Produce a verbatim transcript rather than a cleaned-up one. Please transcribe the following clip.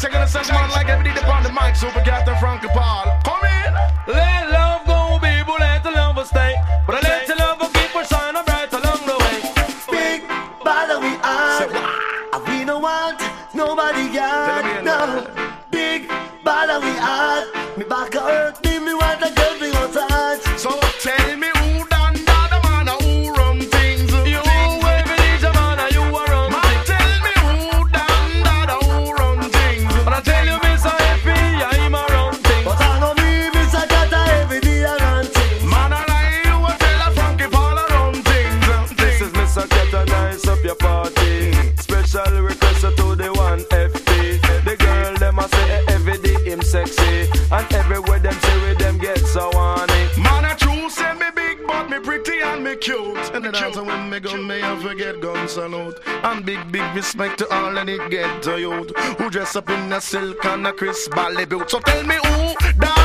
checking the session man like every day upon the mic. Super Captain Frankie Paul. Come in. Let love go, people, let the love stay. But I let the love keep us shining bright along the way. Big bother we are. We don't want nobody got. No. Big bother we are. Me back hurt me, me want a girl me want touch. So tell me who done that the man who run things. You every day man and you are run Man, things. tell me who done that who run things. But I tell you, Mister Effie, I'm a run things. But I know me, Mister Kata, every day I run things. Man, I lie, you will tell a Frankie Paul I run things. This is Mister Kata, nice up your party. Special request to the one F P. The girl them a say every day him sexy, and everywhere them say with them get so horny. Man, I true say me big, but me pretty and me cute. And the dance when me gun, me I forget gun salute. And big, big respect to all and it get to youth who dress up in a silk and a crisp ballet boot. So tell me who that